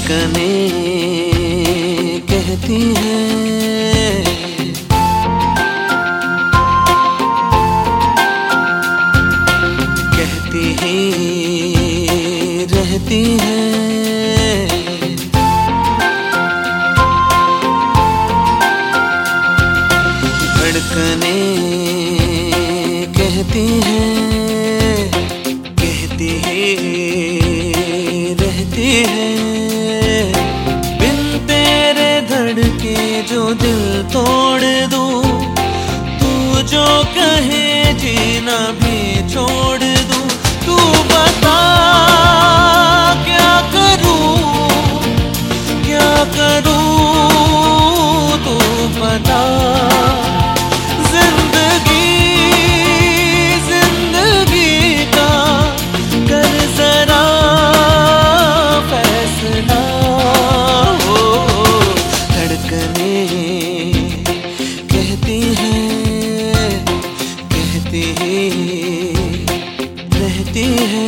धड़कनें कहती हैं, कहती ही रहती हैं। धड़कनें कहती हैं, कहती ही रहती हैं। बिन तेरे धड़के जो दिल तोड़ दूं, तू जो कहे जीना भी छोड़ दूं। तू बता क्या करूं, क्या करूं, तू बता। रहती है।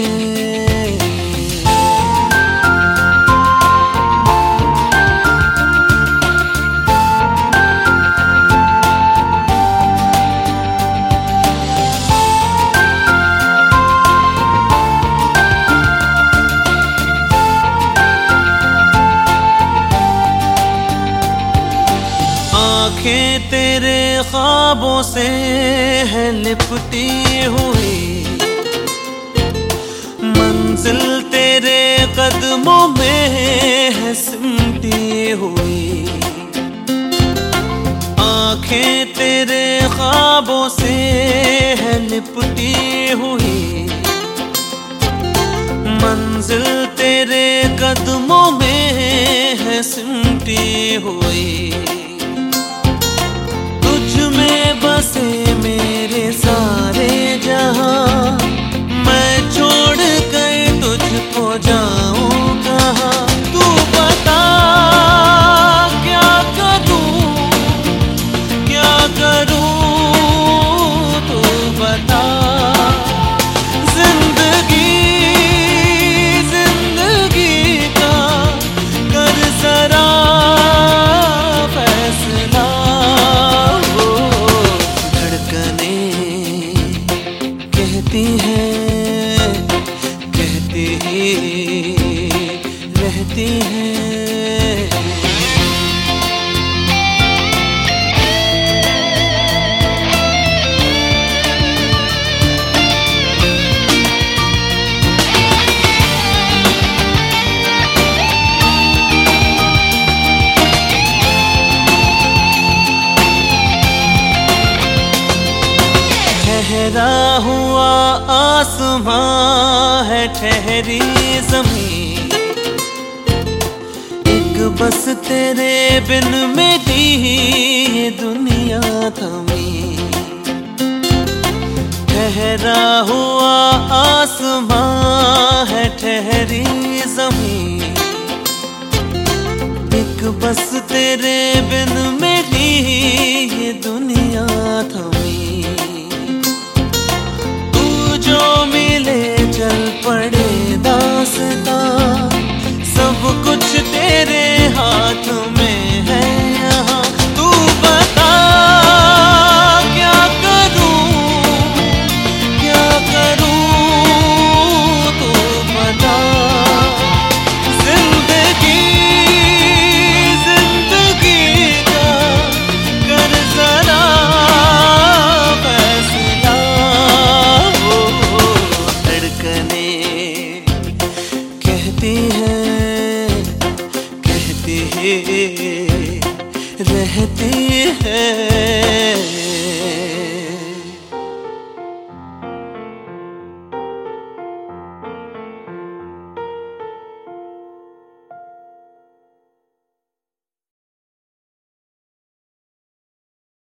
आँखें तेरे ख्वाबों से है लिपटी हुई, मंजिल तेरे कदमों में है सिमटी हुई। आँखें तेरे ख्वाबों से है लिपटी हुई, मंजिल तेरे कदमों में है सिमटी हुई। बसे मेरे सारे जहां, मैं छोड़ कर तुझको जाऊं कहां। तू बता क्या करूं, क्या करूं, तू बता। जिंदगी जिंदगी का कर जरा फैसला। कहती हैं, कहती ही रहती हैं। ठहरा हुआ आसमां है ठहरी ज़मीं, एक बस तेरे बिन मेरी ये दुनिया थमी। ठहरा हुआ आसमां है ठहरी ज़मीं, एक बस तेरे बिन मेरी ये दुनिया थमी।